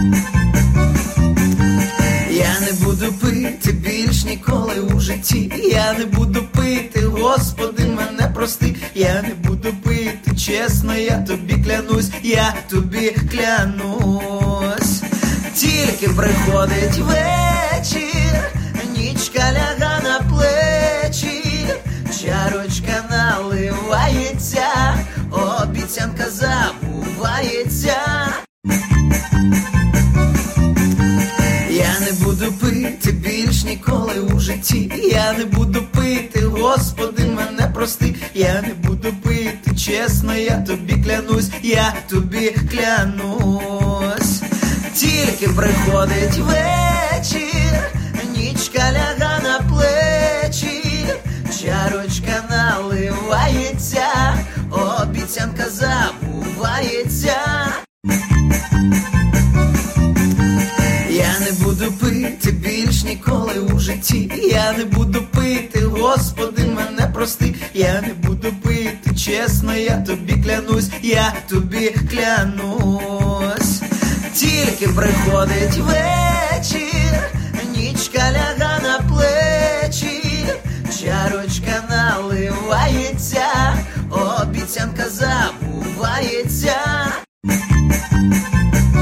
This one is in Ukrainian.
Я не буду пити більш ніколи у житті. Я не буду пити, Господи, мене прости. Я не буду пити, чесно, я тобі клянусь, я тобі клянусь. Тільки приходить вечір, нічка ляга на плечі, чарочка наливається, обіцянка забувається. Я не буду пити більш ніколи у житті. Я не буду пити, Господи, мене прости. Я не буду пити, чесно, я тобі клянусь, я тобі клянусь. Тільки приходить вечір, нічка ляга на плечі, чарочка наливається, обіцянка забувається. Я не буду пити більш ніколи у житті. Я не буду пити, Господи, мене прости. Я не буду пити, чесно, я тобі клянусь, я тобі клянусь. Тільки приходить вечір, нічка ляга на плечі, чарочка наливається, обіцянка забувається.